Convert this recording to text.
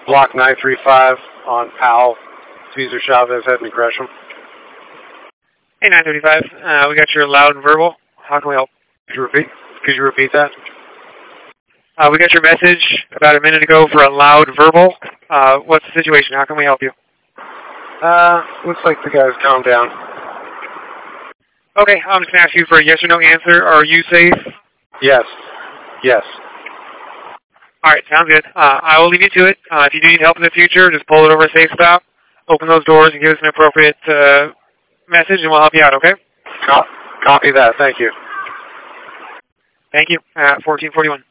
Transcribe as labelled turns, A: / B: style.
A: Block 935 on Powell, Cesar Chavez, Edmund Gresham.
B: Hey, 935. We got your loud and verbal. How can we help?
A: Could you repeat that?
B: We got your message about a minute ago for a loud verbal. What's the situation? How can we help you?
A: Looks like the guy's calmed down.
B: Okay, I'm just going to ask you for a yes or no answer. Are you safe?
A: Yes. Yes.
B: All right, sounds good. I will leave you to it. If you do need help in the future, just pull it over a safe stop, open those doors, and give us an appropriate message, and we'll help you out, okay?
A: Copy that. Thank you.
B: Thank you. 1441.